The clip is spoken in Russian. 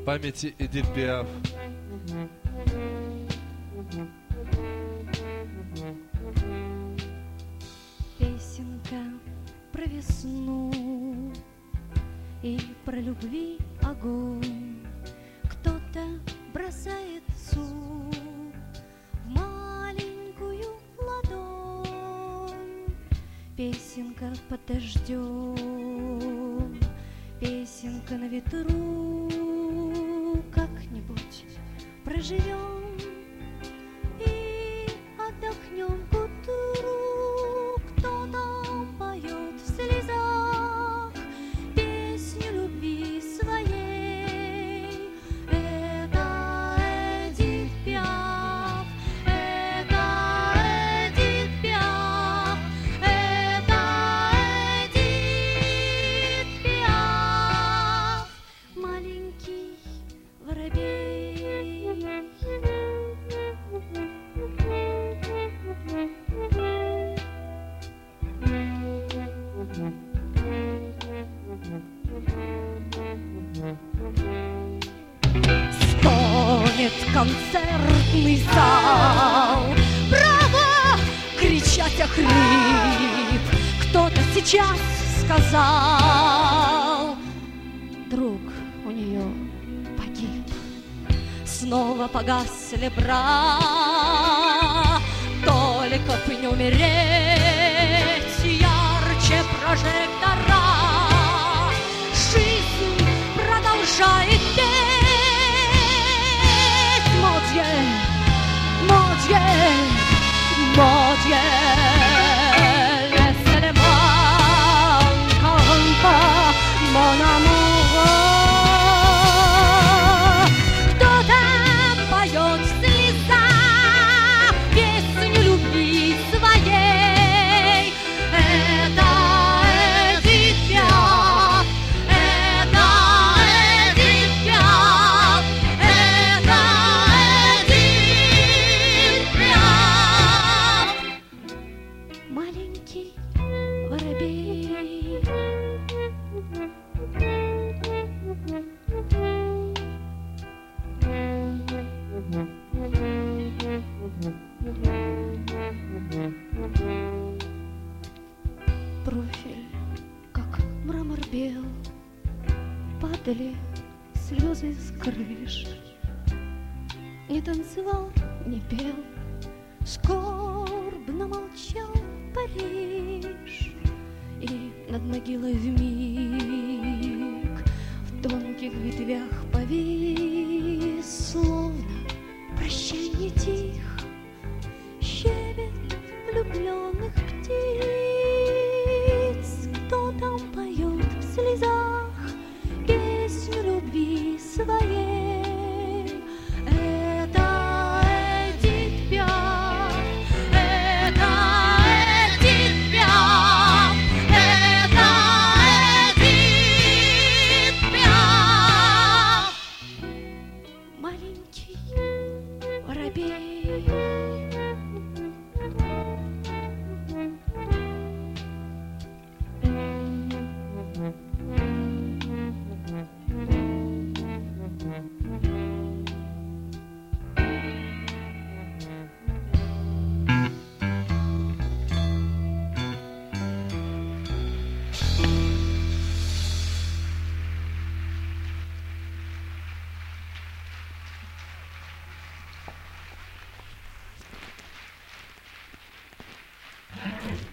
памяти Эдит Пиаф. Песенка про весну и про любви огонь. Кто-то бросает суп в маленькую ладонь. Песенка под дождем, песенка на ветру. Как-нибудь проживем и отдохнем к утру. Кто-то поет в слезах песню любви своей. Это Эдит Пиаф, это Эдит Пиаф, это Эдит Пиаф. Маленький воробей. Стонет концертный зал, право кричать охрип. Кто-то сейчас сказал: друг у нее погиб. Снова погасли бра, только б не умереть ярче прожектора. Жизнь продолжает петь. Mon Dieu, mon Dieu, mon Dieu, laissez-moi encore un peu, mon amour. Кто-то поет в слезах песню любви своей. Это Эдит Пиаф, это Эдит Пиаф, это Эдит Пиаф. Маленький воробей. Профиль, как мрамор бел, падали слезы с крыш. Не танцевал, не пел, скорбно молчал Париж. И над могилой вмиг в тонких ветвях повис, словно прощанье тихо.